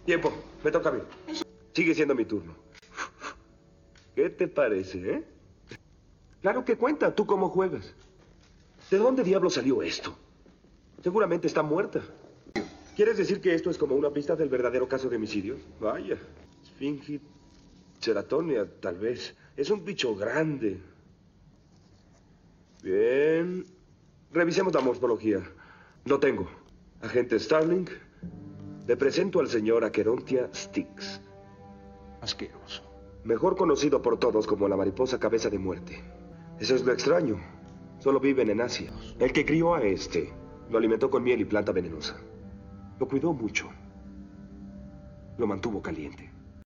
Tiempo. Me toca a mí. Sigue siendo mi turno. ¿Qué te parece, eh? Claro que cuenta. ¿Tú cómo juegas? ¿De dónde diablo salió esto? Seguramente está muerta. ¿Quieres decir que esto es como una pista del verdadero caso de homicidio? Vaya. Sphingiceratonea, tal vez. Es un bicho grande. Bien. Revisemos la morfología. Lo tengo. Agente Starling, le presento al señor Aquerontia Styx. Asqueroso. Mejor conocido por todos como la mariposa cabeza de muerte. Eso es lo extraño. Solo viven en Asia. El que crió a este lo alimentó con miel y planta venenosa. Lo cuidó mucho. Lo mantuvo caliente.